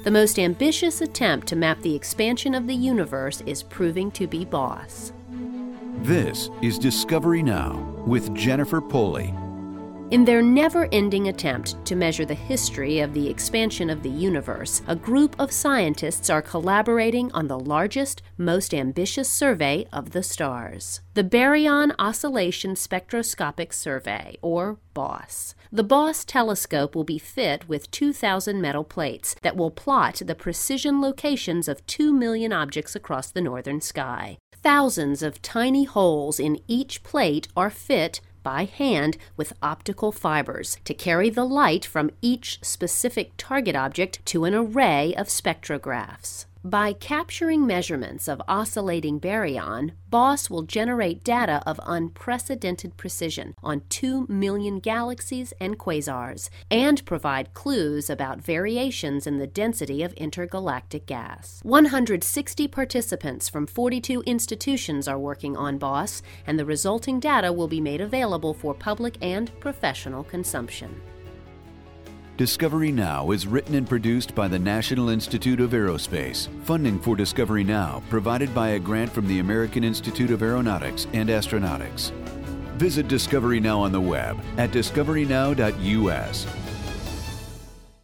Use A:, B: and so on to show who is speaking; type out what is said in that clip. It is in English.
A: The most ambitious attempt to map the expansion of the universe is proving to be BOSS.
B: This is Discovery Now with Jennifer Poley.
A: In their never-ending attempt to measure the history of the expansion of the universe, a group of scientists are collaborating on the largest, most ambitious survey of the stars, the Baryon Oscillation Spectroscopic Survey, or BOSS. The BOSS telescope will be fit with 2,000 metal plates that will plot the precision locations of 2 million objects across the northern sky. Thousands of tiny holes in each plate are fit by hand with optical fibers to carry the light from each specific target object to an array of spectrographs. By capturing measurements of oscillating baryon, BOSS will generate data of unprecedented precision on 2 million galaxies and quasars, and provide clues about variations in the density of intergalactic gas. 160 participants from 42 institutions are working on BOSS, and the resulting data will be made available for public and professional consumption.
B: Discovery Now is written and produced by the National Institute of Aerospace. Funding for Discovery Now provided by a grant from the American Institute of Aeronautics and Astronautics. Visit Discovery Now on the web at discoverynow.us.